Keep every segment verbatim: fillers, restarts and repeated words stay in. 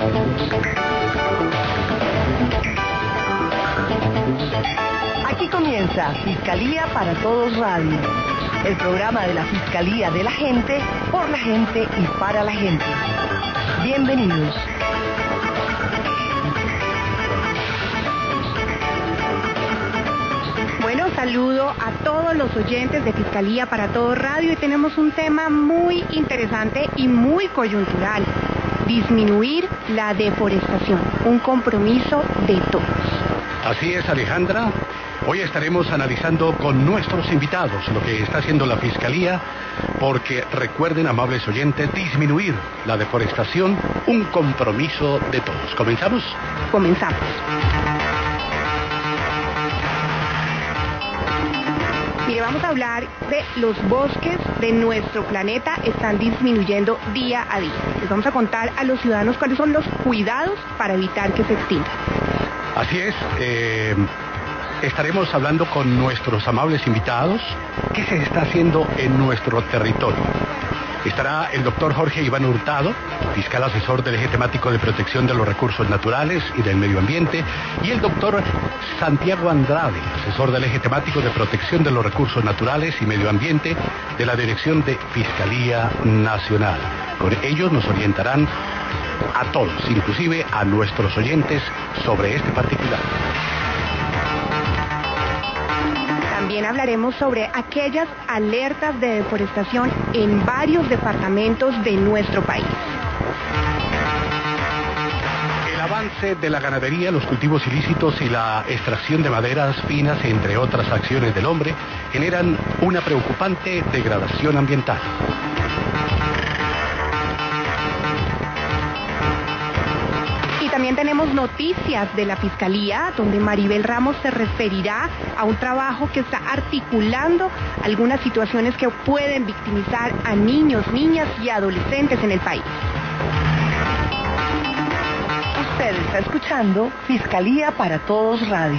Aquí comienza Fiscalía para Todos Radio, el programa de la Fiscalía de la gente, por la gente y para la gente. Bienvenidos. Bueno, saludo a todos los oyentes de Fiscalía para Todo Radio y tenemos un tema muy interesante y muy coyuntural: disminuir la deforestación, un compromiso de todos. Así es, Alejandra. Hoy estaremos analizando con nuestros invitados lo que está haciendo la Fiscalía, porque recuerden, amables oyentes, disminuir la deforestación, un compromiso de todos. ¿Comenzamos? Comenzamos. Mire, vamos a hablar de los bosques de nuestro planeta están disminuyendo día a día. Les vamos a contar a los ciudadanos cuáles son los cuidados para evitar que se extingan. Así es, eh, estaremos hablando con nuestros amables invitados qué se está haciendo en nuestro territorio. Estará el doctor Jorge Iván Hurtado, fiscal asesor del Eje Temático de Protección de los Recursos Naturales y del Medio Ambiente, y el doctor Santiago Andrade, asesor del Eje Temático de Protección de los Recursos Naturales y Medio Ambiente de la Dirección de Fiscalía Nacional. Con ellos nos orientarán a todos, inclusive a nuestros oyentes, sobre este particular. También hablaremos sobre aquellas alertas de deforestación en varios departamentos de nuestro país. El avance de la ganadería, los cultivos ilícitos y la extracción de maderas finas, entre otras acciones del hombre, generan una preocupante degradación ambiental. También tenemos noticias de la Fiscalía, donde Maribel Ramos se referirá a un trabajo que está articulando algunas situaciones que pueden victimizar a niños, niñas y adolescentes en el país. Usted está escuchando Fiscalía para Todos Radio.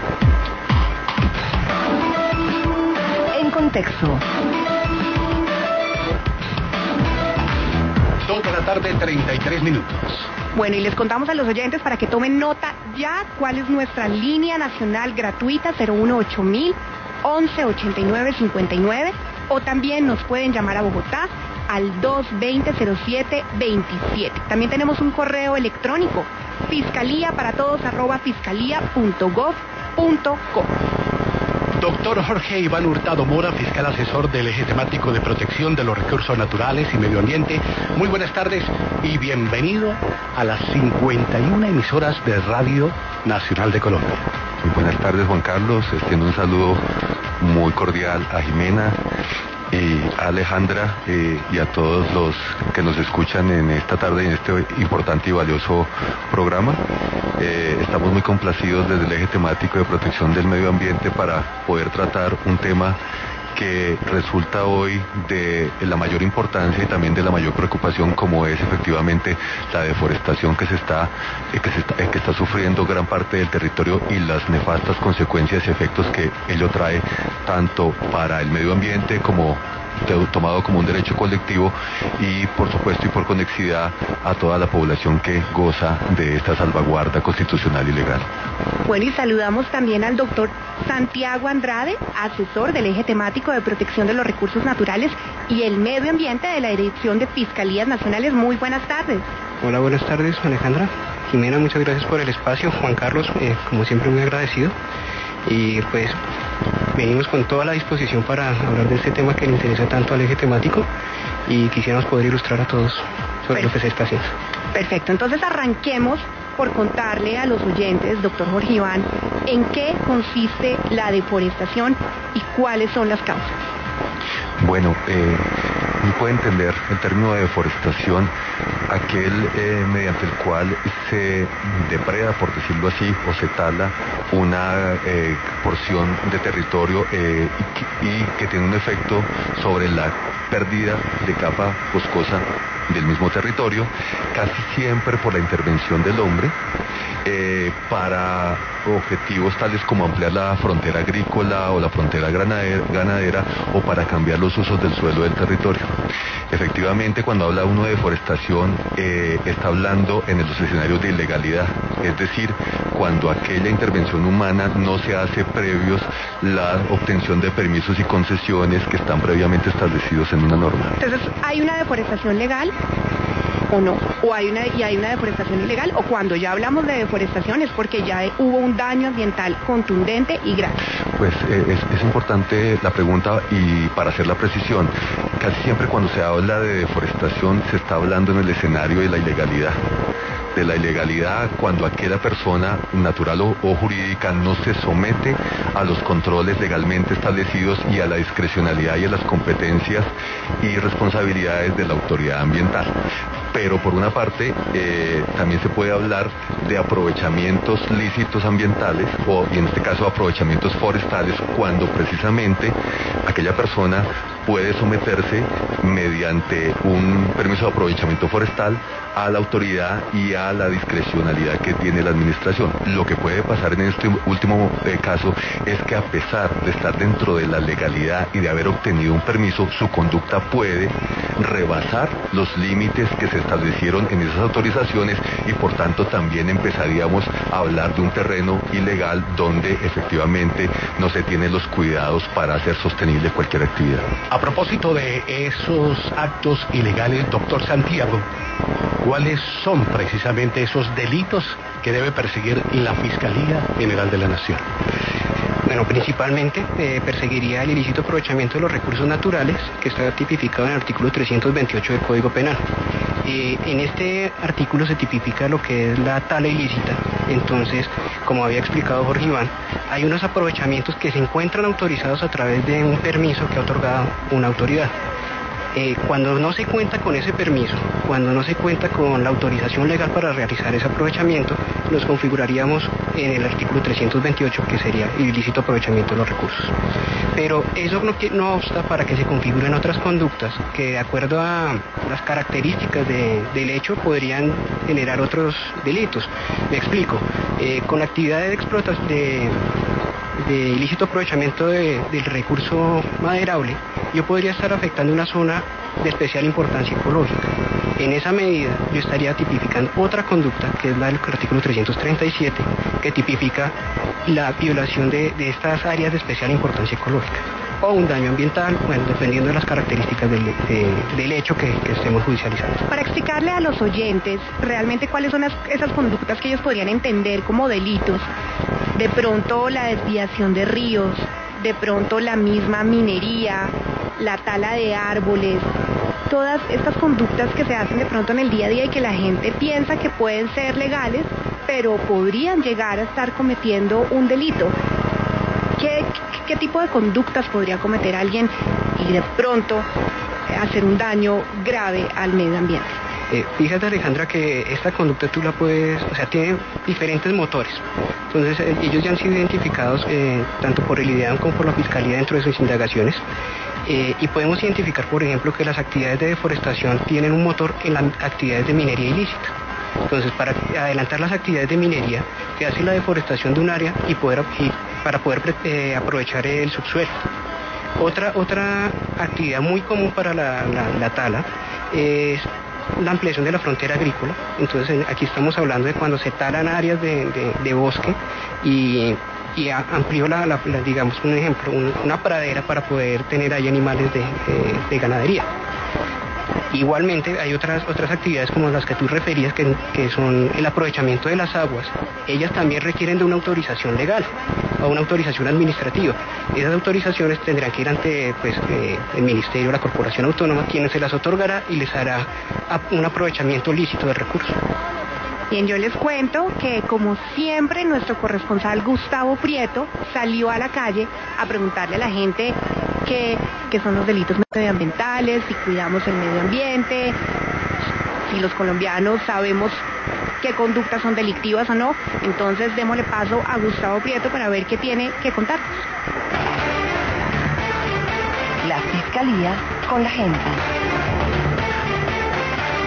En contexto. Dos de la tarde, treinta y tres minutos. Bueno, y les contamos a los oyentes para que tomen nota ya cuál es nuestra línea nacional gratuita cero uno ocho mil once ochenta y nueve cincuenta y nueve, o también nos pueden llamar a Bogotá al dos veinte cero siete veintisiete. También tenemos un correo electrónico, fiscalía para todos arroba fiscalía punto gov punto co. Doctor Jorge Iván Hurtado Mora, fiscal asesor del Eje Temático de Protección de los Recursos Naturales y Medio Ambiente. Muy buenas tardes y bienvenido a las cincuenta y una emisoras de Radio Nacional de Colombia. Muy buenas tardes, Juan Carlos. Extiendo un saludo muy cordial a Jimena y a Alejandra eh, y a todos los que nos escuchan en esta tarde en este importante y valioso programa. Eh, estamos muy complacidos desde el Eje Temático de Protección del Medio Ambiente para poder tratar un tema que resulta hoy de la mayor importancia y también de la mayor preocupación, como es efectivamente la deforestación que se está, eh, que se está, eh, que está sufriendo gran parte del territorio y las nefastas consecuencias y efectos que ello trae tanto para el medio ambiente como tomado como un derecho colectivo y por supuesto y por conexidad a toda la población que goza de esta salvaguarda constitucional y legal. Bueno, y saludamos también al doctor Santiago Andrade, asesor del Eje Temático de Protección de los Recursos Naturales y el Medio Ambiente de la Dirección de Fiscalías Nacionales. Muy buenas tardes. Hola, buenas tardes, Alejandra. Jimena, muchas gracias por el espacio. Juan Carlos, eh, como siempre, muy agradecido. Y pues venimos con toda la disposición para hablar de este tema que le interesa tanto al Eje Temático y quisiéramos poder ilustrar a todos sobre Perfecto. Lo que se está haciendo. Perfecto, entonces arranquemos por contarle a los oyentes, doctor Jorge Iván, en qué consiste la deforestación y cuáles son las causas. Bueno, eh, uno puede entender el término de deforestación aquel eh, mediante el cual se depreda, por decirlo así, o se tala una eh, porción de territorio eh, y, y que tiene un efecto sobre la pérdida de capa boscosa del mismo territorio, casi siempre por la intervención del hombre, eh, para objetivos tales como ampliar la frontera agrícola o la frontera ganadera, ganadera o para cambiar los usos del suelo del territorio. Efectivamente, cuando habla uno de deforestación, eh, está hablando en los escenarios de ilegalidad, es decir, cuando aquella intervención humana no se hace previos la obtención de permisos y concesiones que están previamente establecidos en una norma. Entonces, ¿hay una deforestación legal o no? ¿O hay una, y hay una deforestación ilegal? ¿O cuando ya hablamos de deforestación es porque ya hubo un daño ambiental contundente y grave? Pues eh, es, es importante la pregunta, y para hacer la precisión, casi siempre cuando se habla de deforestación se está hablando en el escenario de la ilegalidad. De la ilegalidad cuando aquella persona natural o, o jurídica no se somete a los controles legalmente establecidos y a la discrecionalidad y a las competencias y responsabilidades de la autoridad ambiental. Pero por una parte, eh, también se puede hablar de aprovechamientos lícitos ambientales, o y en este caso aprovechamientos forestales, cuando precisamente aquella persona puede someterse mediante un permiso de aprovechamiento forestal a la autoridad y a la discrecionalidad que tiene la administración. Lo que puede pasar en este último eh, caso es que, a pesar de estar dentro de la legalidad y de haber obtenido un permiso, su conducta puede rebasar los límites que se establecieron en esas autorizaciones, y por tanto también empezaríamos a hablar de un terreno ilegal donde efectivamente no se tienen los cuidados para hacer sostenible cualquier actividad. A propósito de esos actos ilegales, doctor Santiago, ¿cuáles son precisamente esos delitos que debe perseguir la Fiscalía General de la Nación? Bueno, principalmente eh, perseguiría el ilícito aprovechamiento de los recursos naturales, que está tipificado en el artículo trescientos veintiocho del Código Penal. Eh, en este artículo se tipifica lo que es la tala ilícita. Entonces, como había explicado Jorge Iván, hay unos aprovechamientos que se encuentran autorizados a través de un permiso que ha otorgado una autoridad. Eh, cuando no se cuenta con ese permiso, cuando no se cuenta con la autorización legal para realizar ese aprovechamiento, nos configuraríamos en el artículo trescientos veintiocho, que sería el ilícito aprovechamiento de los recursos. Pero eso no, no obsta para que se configuren otras conductas que, de acuerdo a las características de, del hecho, podrían generar otros delitos. Me explico. Eh, con actividades de explotación de de ilícito aprovechamiento de, del recurso maderable, yo podría estar afectando una zona de especial importancia ecológica. En esa medida yo estaría tipificando otra conducta, que es la del artículo trescientos treinta y siete, que tipifica la violación de, de estas áreas de especial importancia ecológica, o un daño ambiental, bueno, dependiendo de las características del, de, del hecho que, que estemos judicializando. Para explicarle a los oyentes realmente cuáles son las, esas conductas que ellos podrían entender como delitos, de pronto la desviación de ríos, de pronto la misma minería, la tala de árboles, todas estas conductas que se hacen de pronto en el día a día y que la gente piensa que pueden ser legales, pero podrían llegar a estar cometiendo un delito. ¿Qué, qué tipo de conductas podría cometer alguien y de pronto hacer un daño grave al medio ambiente? Eh, fíjate, Alejandra, que esta conducta tú la puedes, o sea, tiene diferentes motores. Entonces, eh, ellos ya han sido identificados eh, tanto por el I D E A M como por la Fiscalía dentro de sus indagaciones. Eh, y podemos identificar, por ejemplo, que las actividades de deforestación tienen un motor en las actividades de minería ilícita. Entonces, para adelantar las actividades de minería, se hace la deforestación de un área y poder, y para poder eh, aprovechar el subsuelo. Otra, otra actividad muy común para la, la, la tala es la ampliación de la frontera agrícola. Entonces, aquí estamos hablando de cuando se talan áreas de, de, de bosque y, y amplió la, la, la, digamos, un ejemplo, un, una pradera para poder tener ahí animales de, de, de ganadería. Igualmente hay otras otras actividades como las que tú referías, que, que son el aprovechamiento de las aguas. Ellas también requieren de una autorización legal o una autorización administrativa. Esas autorizaciones tendrán que ir ante pues, eh, el Ministerio, la Corporación Autónoma, quien se las otorgará y les hará un aprovechamiento lícito del recurso. Bien, yo les cuento que, como siempre, nuestro corresponsal Gustavo Prieto salió a la calle a preguntarle a la gente qué, qué son los delitos medioambientales, si cuidamos el medio ambiente, si los colombianos sabemos qué conductas son delictivas o no. Entonces, démosle paso a Gustavo Prieto para ver qué tiene que contarnos. La Fiscalía con la gente.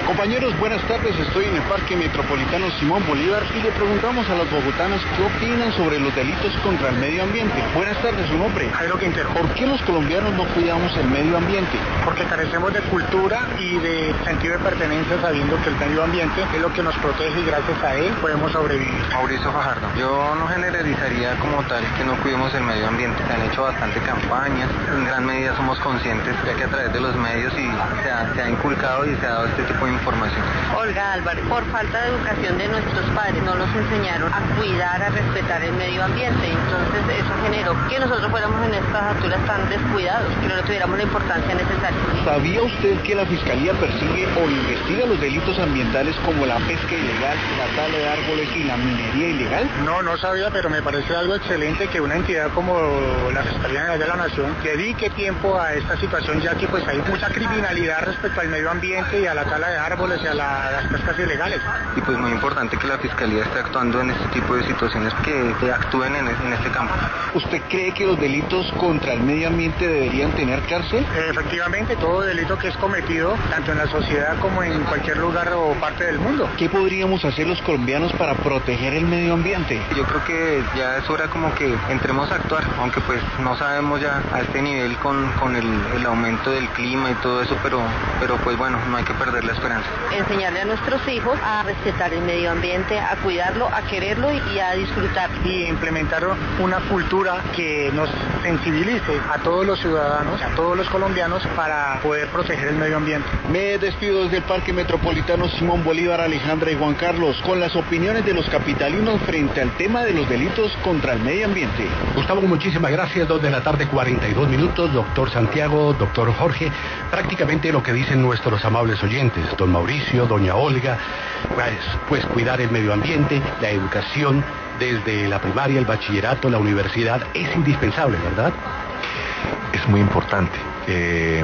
Compañeros, buenas tardes. Estoy en el Parque Metropolitano Simón Bolívar y le preguntamos a los bogotanos qué opinan sobre los delitos contra el medio ambiente. Buenas tardes, su nombre. Jairo Quintero. ¿Por qué los colombianos no cuidamos el medio ambiente? Porque carecemos de cultura y de sentido de pertenencia, sabiendo que el medio ambiente es lo que nos protege y gracias a él podemos sobrevivir. Mauricio Fajardo. Yo no generalizaría como tal que no cuidemos el medio ambiente. Se han hecho bastante campañas. En gran medida somos conscientes, ya que a través de los medios y se ha, se ha inculcado y se ha dado este tipo de información. Olga Álvarez, por falta de educación de nuestros padres, no nos enseñaron a cuidar, a respetar el medio ambiente, entonces eso generó que nosotros fuéramos en estas alturas tan descuidados, que no le tuviéramos la importancia necesaria. ¿Sabía usted que la Fiscalía persigue o investiga los delitos ambientales como la pesca ilegal, la tala de árboles y la minería ilegal? No, no sabía, pero me parece algo excelente que una entidad como la Fiscalía General de la Nación dedique tiempo a esta situación, ya que pues hay mucha criminalidad respecto al medio ambiente y a la tala de árboles y a la, las pescas ilegales. Y pues muy importante que la Fiscalía esté actuando en este tipo de situaciones, que, que actúen en, en este campo. ¿Usted cree que los delitos contra el medio ambiente deberían tener cárcel? Efectivamente, todo delito que es cometido, tanto en la sociedad como en cualquier lugar o parte del mundo. ¿Qué podríamos hacer los colombianos para proteger el medio ambiente? Yo creo que ya es hora como que entremos a actuar, aunque pues no sabemos ya a este nivel con, con el, el aumento del clima y todo eso, pero, pero pues bueno, no hay que perder la esperanza. Enseñarle a nuestros hijos a respetar el medio ambiente, a cuidarlo, a quererlo y a disfrutar. Y implementar una cultura que nos sensibilice a todos los ciudadanos, a todos los colombianos, para poder proteger el medio ambiente. Me despido desde el Parque Metropolitano Simón Bolívar, Alejandra y Juan Carlos, con las opiniones de los capitalinos frente al tema de los delitos contra el medio ambiente. Gustavo, muchísimas gracias. Dos de la tarde, cuarenta y dos minutos. Doctor Santiago, doctor Jorge, prácticamente lo que dicen nuestros amables oyentes, don Mauricio, doña Olga, pues, pues cuidar el medio ambiente, la educación desde la primaria, el bachillerato, la universidad, es indispensable, ¿verdad? Es muy importante. Eh,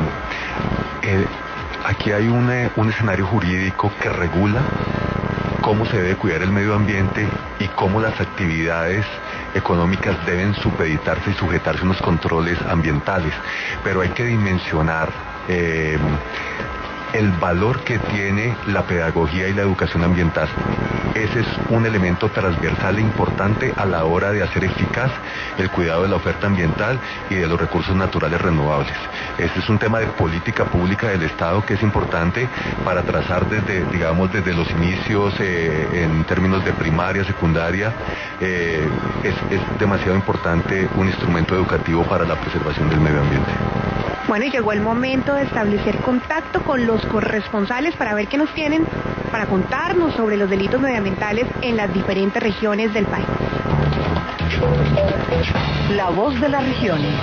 eh, aquí hay un, eh, un escenario jurídico que regula cómo se debe cuidar el medio ambiente y cómo las actividades económicas deben supeditarse y sujetarse a unos controles ambientales, pero hay que dimensionar eh, el valor que tiene la pedagogía y la educación ambiental. Ese es un elemento transversal e importante a la hora de hacer eficaz el cuidado de la oferta ambiental y de los recursos naturales renovables. Este es un tema de política pública del Estado que es importante para trazar desde, digamos, desde los inicios eh, en términos de primaria, secundaria. Eh, es, es demasiado importante un instrumento educativo para la preservación del medio ambiente. Bueno, y llegó el momento de establecer contacto con los corresponsales para ver qué nos tienen para contarnos sobre los delitos medioambientales en las diferentes regiones del país. La voz de las regiones.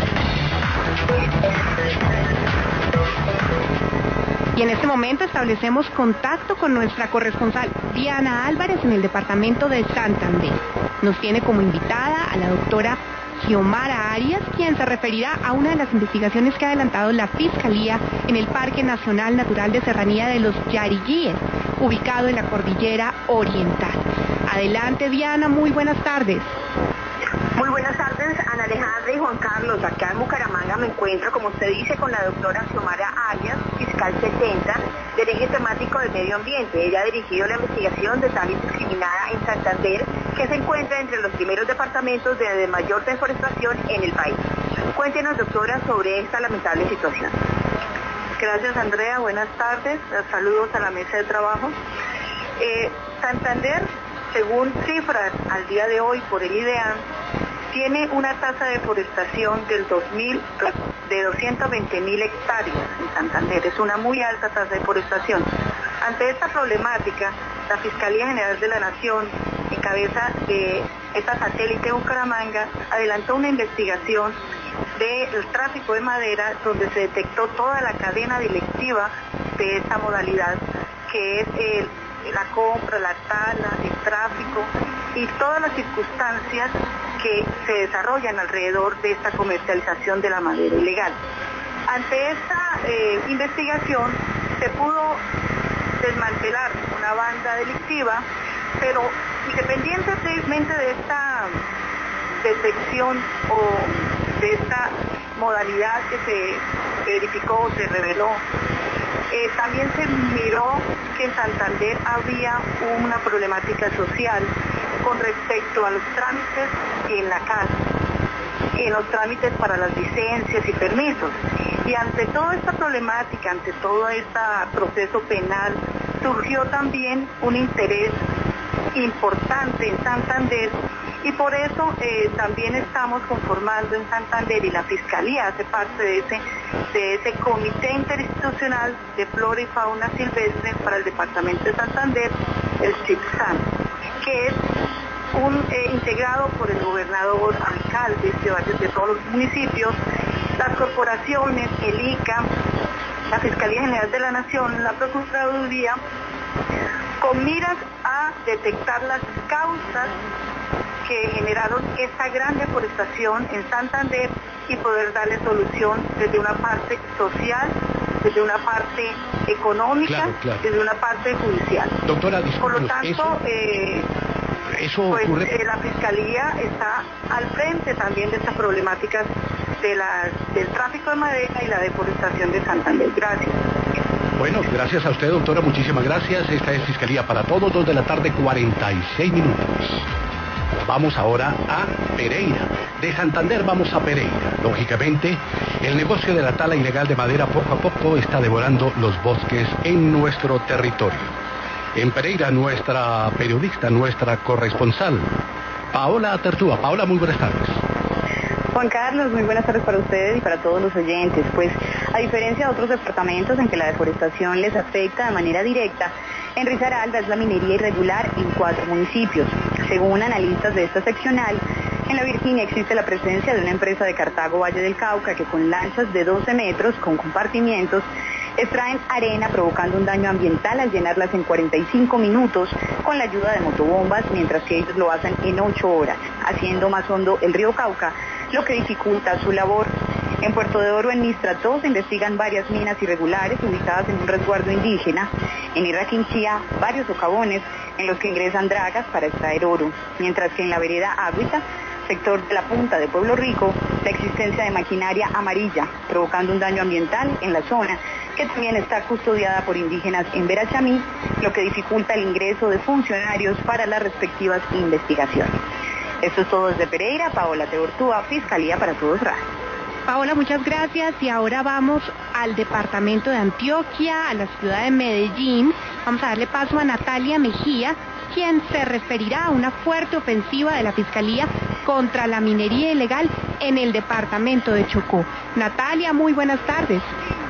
Y en este momento establecemos contacto con nuestra corresponsal Diana Álvarez en el departamento de Santander. Nos tiene como invitada a la doctora Xiomara Arias, quien se referirá a una de las investigaciones que ha adelantado la Fiscalía en el Parque Nacional Natural de Serranía de los Yariguíes, ubicado en la Cordillera Oriental. Adelante, Diana, muy buenas tardes. Muy buenas tardes, Ana Alejandra y Juan Carlos. Acá en Bucaramanga me encuentro, como usted dice, con la doctora Xiomara Arias, fiscal setenta del eje temático del medio ambiente. Ella ha dirigido la investigación de tal indiscriminada en Santander, que se encuentra entre los primeros departamentos de mayor deforestación en el país. Cuéntenos, doctora, sobre esta lamentable situación. Gracias, Andrea. Buenas tardes. Saludos a la mesa de trabajo. Eh, Santander, según cifras al día de hoy por el IDEAM, tiene una tasa de deforestación del dos mil, de doscientos veinte mil hectáreas en Santander. Es una muy alta tasa de deforestación. Ante esta problemática, la Fiscalía General de la Nación, en cabeza de esta satélite Bucaramanga, adelantó una investigación del tráfico de madera, donde se detectó toda la cadena delictiva de esta modalidad, que es el la compra, la tala, el tráfico y todas las circunstancias que se desarrollan alrededor de esta comercialización de la madera ilegal. Ante esta eh, investigación se pudo desmantelar una banda delictiva, pero independientemente de esta detección o de esta modalidad que se verificó o se reveló, Eh, también se miró que en Santander había una problemática social con respecto a los trámites en la casa, en los trámites para las licencias y permisos. Y ante toda esta problemática, ante todo este proceso penal, surgió también un interés importante en Santander y por eso eh, también estamos conformando en Santander, y la Fiscalía hace parte de ese, de ese Comité Interinstitucional de Flora y Fauna Silvestre para el Departamento de Santander, el CIPSAN, que es un eh, integrado por el gobernador, alcaldes de, varios, de todos los municipios, las corporaciones, el I C A, la Fiscalía General de la Nación, la Procuraduría, con miras a detectar las causas que generaron esta gran deforestación en Santander y poder darle solución desde una parte social, desde una parte económica, claro, claro. desde una parte judicial. Doctora, por lo tanto, eso, eh, eso pues, ocurre... eh, la Fiscalía está al frente también de estas problemáticas de la, del tráfico de madera y la deforestación de Santander. Gracias. Bueno, gracias a usted, doctora, muchísimas gracias. Esta es Fiscalía para Todos, dos de la tarde, cuarenta y seis minutos. Vamos ahora a Pereira. De Santander vamos a Pereira. Lógicamente, el negocio de la tala ilegal de madera poco a poco está devorando los bosques en nuestro territorio. En Pereira, nuestra periodista, nuestra corresponsal, Paola Tertúa. Paola, muy buenas tardes. Juan Carlos, muy buenas tardes para ustedes y para todos los oyentes. Pues, a diferencia de otros departamentos en que la deforestación les afecta de manera directa, en Risaralda es la minería irregular en cuatro municipios. Según analistas de esta seccional, en la Virginia existe la presencia de una empresa de Cartago Valle del Cauca que con lanchas de doce metros, con compartimientos, extraen arena provocando un daño ambiental al llenarlas en cuarenta y cinco minutos con la ayuda de motobombas, mientras que ellos lo hacen en ocho horas, haciendo más hondo el río Cauca, lo que dificulta su labor. En Puerto de Oro, en Mistrató, se investigan varias minas irregulares ubicadas en un resguardo indígena. En Irraquinchía, varios socavones en los que ingresan dragas para extraer oro, mientras que en la vereda Agüita, sector de la Punta de Pueblo Rico, la existencia de maquinaria amarilla, provocando un daño ambiental en la zona, que también está custodiada por indígenas en Verachamí, lo que dificulta el ingreso de funcionarios para las respectivas investigaciones. Esto es todo desde Pereira. Paola Teortúa, Fiscalía para Todos Radio. Paola, muchas gracias. Y ahora vamos al departamento de Antioquia, a la ciudad de Medellín. Vamos a darle paso a Natalia Mejía, quien se referirá a una fuerte ofensiva de la Fiscalía contra la minería ilegal en el departamento de Chocó. Natalia, muy buenas tardes.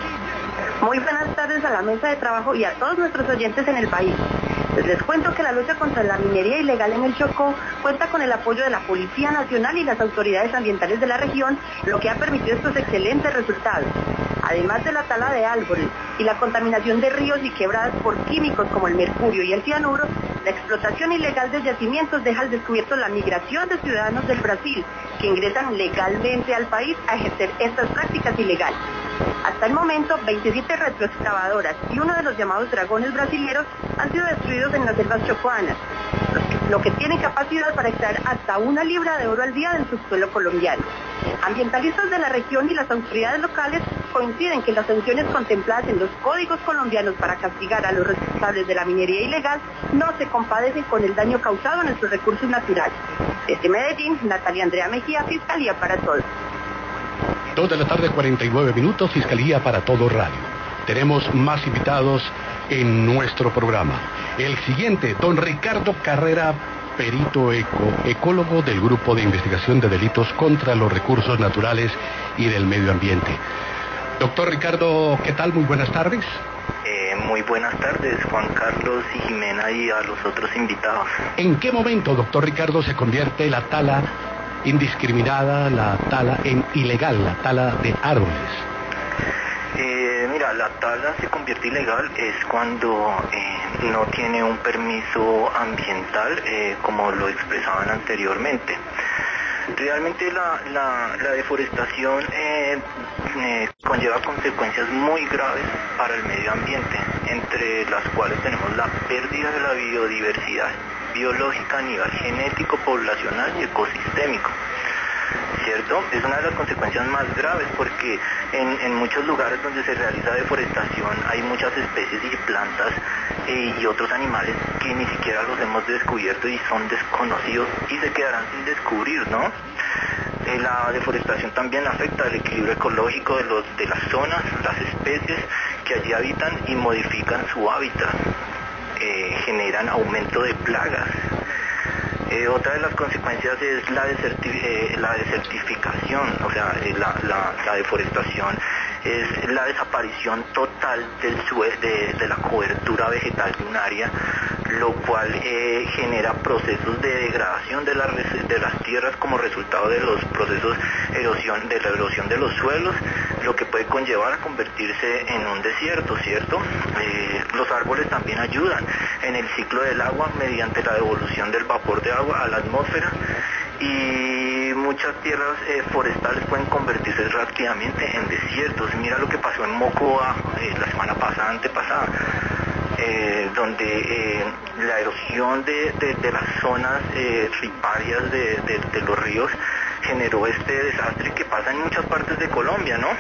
Muy buenas tardes a la mesa de trabajo y a todos nuestros oyentes en el país. Pues les cuento que la lucha contra la minería ilegal en el Chocó cuenta con el apoyo de la Policía Nacional y las autoridades ambientales de la región, lo que ha permitido estos excelentes resultados. Además de la tala de árboles y la contaminación de ríos y quebradas por químicos como el mercurio y el cianuro, la explotación ilegal de yacimientos deja al descubierto la migración de ciudadanos del Brasil que ingresan legalmente al país a ejercer estas prácticas ilegales. Hasta el momento, veintisiete retroexcavadoras y uno de los llamados dragones brasileros han sido destruidos en las selvas chocoanas, lo que tiene capacidad para extraer hasta una libra de oro al día del subsuelo colombiano. Ambientalistas de la región y las autoridades locales coinciden que las sanciones contempladas en los códigos colombianos para castigar a los responsables de la minería ilegal no se compadecen con el daño causado a nuestros recursos naturales. Desde Medellín, Natalia Andrea Mejía, Fiscalía para Todos. Dos de la tarde, cuarenta y nueve minutos, Fiscalía para Todo Radio. Tenemos más invitados en nuestro programa. El siguiente, don Ricardo Carrera, perito eco, ecólogo del Grupo de Investigación de Delitos contra los Recursos Naturales y del Medio Ambiente. Doctor Ricardo, ¿qué tal? Muy buenas tardes. Eh, muy buenas tardes, Juan Carlos y Jimena, y a los otros invitados. ¿En qué momento, doctor Ricardo, se convierte la tala indiscriminada, la tala en ilegal, la tala de árboles? Eh, mira, la tala se convierte ilegal es cuando eh, no tiene un permiso ambiental, eh, como lo expresaban anteriormente. Realmente la, la, la deforestación eh, eh, conlleva consecuencias muy graves para el medio ambiente, entre las cuales tenemos la pérdida de la biodiversidad biológica a nivel genético, poblacional y ecosistémico. ¿cierto? Es una de las consecuencias más graves porque en, en muchos lugares donde se realiza deforestación hay muchas especies y plantas eh, y otros animales que ni siquiera los hemos descubierto y son desconocidos y se quedarán sin descubrir, ¿no? Eh, la deforestación también afecta el equilibrio ecológico de, los, de las zonas, las especies que allí habitan y modifican su hábitat, eh, generan aumento de plagas. Eh, otra de las consecuencias es la, deserti eh, la desertificación, o sea, eh, la, la, la deforestación es la desaparición total del sue de, de la cobertura vegetal de un área, lo cual eh, genera procesos de degradación de, la, de las tierras como resultado de los procesos erosión, de la erosión de los suelos, lo que puede conllevar a convertirse en un desierto, ¿cierto? Eh, los árboles también ayudan en el ciclo del agua mediante la devolución del vapor de agua a la atmósfera y muchas tierras eh, forestales pueden convertirse rápidamente en desiertos. Mira lo que pasó en Mocoa eh, la semana pasada, antepasada. Eh, donde eh, la erosión de, de, de las zonas eh, riparias de, de, de los ríos generó este desastre que pasa en muchas partes de Colombia, ¿no?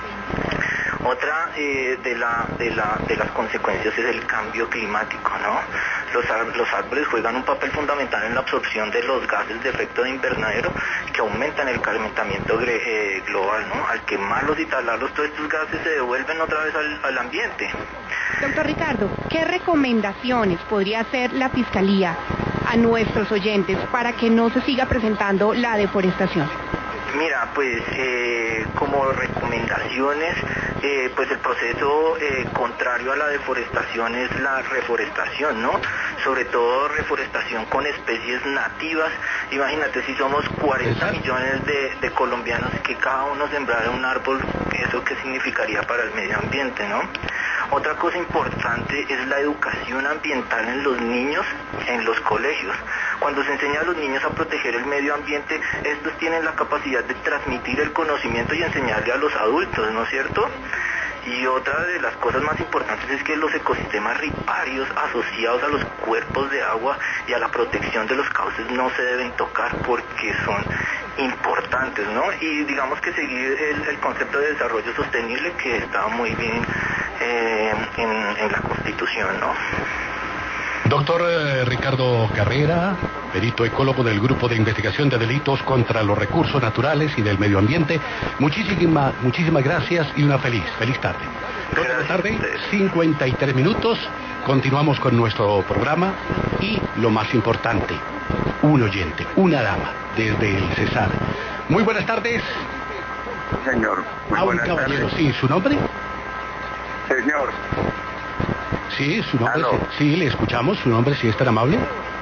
Otra eh, de, la, de, la, de las consecuencias es el cambio climático, ¿no? Los, los árboles juegan un papel fundamental en la absorción de los gases de efecto de invernadero que aumentan el calentamiento eh, global, ¿no? Al quemarlos y talarlos, todos estos gases se devuelven otra vez al, al ambiente. Doctor Ricardo, ¿qué recomendaciones podría hacer la Fiscalía a nuestros oyentes para que no se siga presentando la deforestación? Mira, pues eh, como recomendaciones, eh, pues el proceso eh, contrario a la deforestación es la reforestación, ¿no? Sobre todo reforestación con especies nativas. Imagínate, si somos cuarenta millones de, de colombianos, que cada uno sembrara un árbol, ¿eso qué significaría para el medio ambiente, no? Otra cosa importante es la educación ambiental en los niños, en los colegios. Cuando se enseña a los niños a proteger el medio ambiente, estos tienen la capacidad de transmitir el conocimiento y enseñarle a los adultos, ¿no es cierto? Y otra de las cosas más importantes es que los ecosistemas riparios asociados a los cuerpos de agua y a la protección de los cauces no se deben tocar porque son importantes, ¿no? Y digamos que seguir el, el concepto de desarrollo sostenible que está muy bien eh, en, en la Constitución, ¿no? Doctor eh, Ricardo Carrera, perito ecólogo del Grupo de Investigación de Delitos contra los Recursos Naturales y del Medio Ambiente, muchísimas, muchísimas gracias y una feliz, feliz tarde. dos de la tarde, cincuenta y tres minutos, continuamos con nuestro programa y lo más importante, un oyente, una dama, desde el Cesar. Muy buenas tardes. Señor, muy a un buenas caballero, tardes. sí, ¿su nombre? Señor. Sí, su nombre, sí, sí, le escuchamos, su nombre, si es tan amable.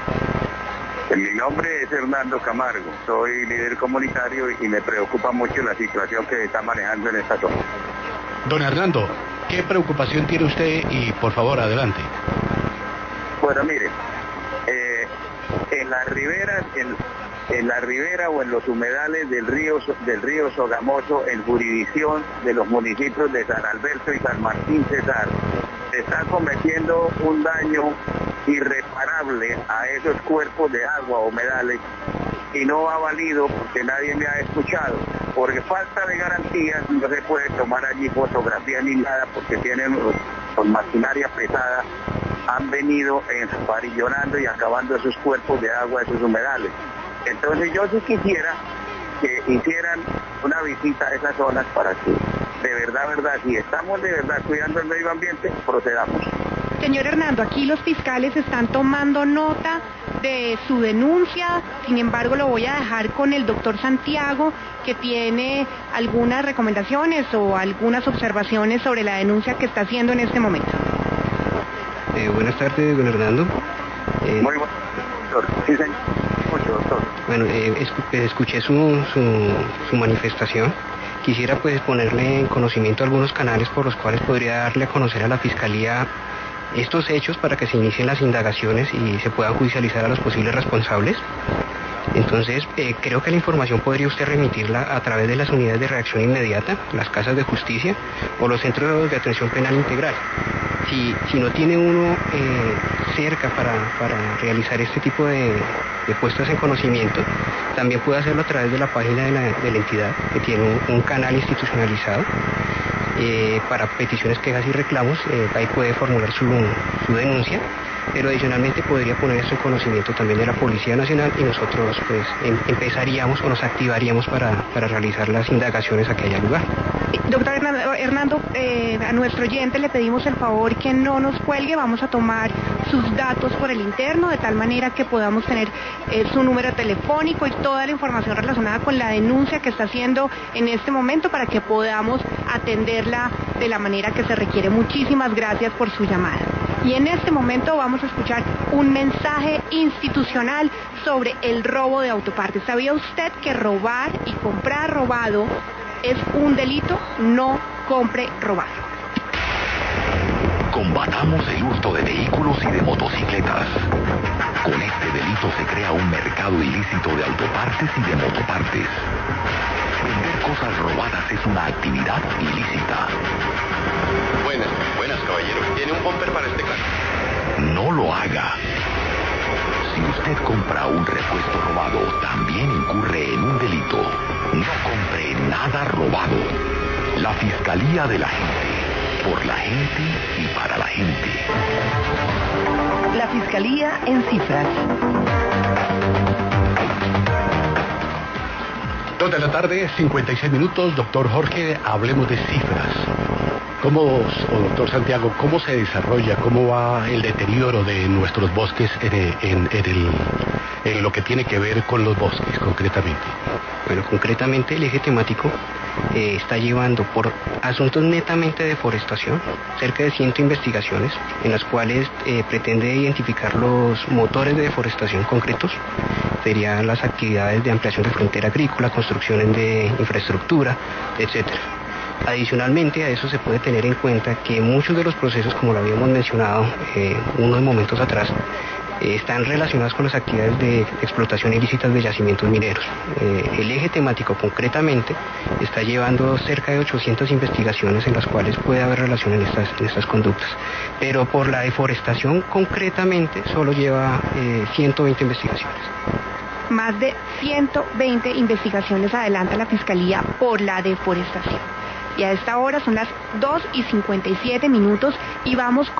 Mi nombre es Hernando Camargo, soy líder comunitario y me preocupa mucho la situación que se está manejando en esta zona. Don Hernando, ¿qué preocupación tiene usted? Y por favor, adelante. Bueno, mire, eh, en las riberas, en, en la ribera o en los humedales del río, del río Sogamoso, en jurisdicción de los municipios de San Alberto y San Martín Cesar, se está cometiendo un daño irreparable a esos cuerpos de agua o humedales y no ha valido porque nadie me ha escuchado. Porque falta de garantías no se puede tomar allí fotografías ni nada porque tienen con maquinaria pesada, han venido esparillonando y acabando esos cuerpos de agua, esos humedales. Entonces yo sí quisiera que hicieran una visita a esas zonas para que de verdad, verdad, si estamos de verdad cuidando el medio ambiente, procedamos. Señor Hernando, aquí los fiscales están tomando nota de su denuncia, sin embargo lo voy a dejar con el doctor Santiago, que tiene algunas recomendaciones o algunas observaciones sobre la denuncia que está haciendo en este momento. Eh, buenas tardes, don Hernando. Eh, Muy bueno, doctor. Sí, señor. Mucho, doctor. Bueno, eh, escu escuché su, su, su manifestación. Quisiera pues ponerle en conocimiento algunos canales por los cuales podría darle a conocer a la Fiscalía estos hechos para que se inicien las indagaciones y se puedan judicializar a los posibles responsables. Entonces, eh, creo que la información podría usted remitirla a través de las unidades de reacción inmediata, las casas de justicia o los centros de atención penal integral. Si, si no tiene uno, eh, cerca para, para realizar este tipo de, de puestas en conocimiento, también puede hacerlo a través de la página de la, de la entidad, que tiene un, un canal institucionalizado eh, para peticiones, quejas y reclamos. Eh, ahí puede formular su, su denuncia, pero adicionalmente podría poner esto en conocimiento también de la Policía Nacional, y nosotros pues em, empezaríamos o nos activaríamos para, para realizar las indagaciones a que haya lugar. Doctor Hernando, Hernando eh, a nuestro oyente le pedimos el favor que no nos cuelgue. Vamos a tomar sus datos por el interno, de tal manera que podamos tener eh, su número telefónico y toda la información relacionada con la denuncia que está haciendo en este momento, para que podamos atenderla de la manera que se requiere. Muchísimas gracias por su llamada. Y en este momento vamos a escuchar un mensaje institucional sobre el robo de autopartes. ¿Sabía usted que robar y comprar robado es un delito? No compre robado. Combatamos el hurto de vehículos y de motocicletas. Con este delito se crea un mercado ilícito de autopartes y de motopartes. Vender cosas robadas es una actividad ilícita. Buenas, buenas, caballero. ¿Tiene un bumper para este carro? No lo haga. Si usted compra un repuesto robado, también incurre en un delito. No compre nada robado. La Fiscalía de la Gente. Por la gente y para la gente. La Fiscalía en cifras. Dos de la tarde, cincuenta y seis minutos. Doctor Jorge, hablemos de cifras. ¿Cómo, o doctor Santiago, cómo se desarrolla, cómo va el deterioro de nuestros bosques en, en, en, el, en lo que tiene que ver con los bosques, concretamente? Bueno, concretamente el eje temático eh, está llevando por asuntos netamente de deforestación cerca de cien investigaciones, en las cuales eh, pretende identificar los motores de deforestación concretos. Serían las actividades de ampliación de frontera agrícola, construcciones de infraestructura, etcétera. Adicionalmente a eso se puede tener en cuenta que muchos de los procesos, como lo habíamos mencionado eh, unos momentos atrás, eh, están relacionados con las actividades de explotación ilícitas de yacimientos mineros. Eh, el eje temático concretamente está llevando cerca de ochocientas investigaciones en las cuales puede haber relación en estas, en estas conductas, pero por la deforestación concretamente solo lleva eh, ciento veinte investigaciones. Más de ciento veinte investigaciones adelanta la Fiscalía por la deforestación. Y a esta hora son las dos y cincuenta y siete minutos y vamos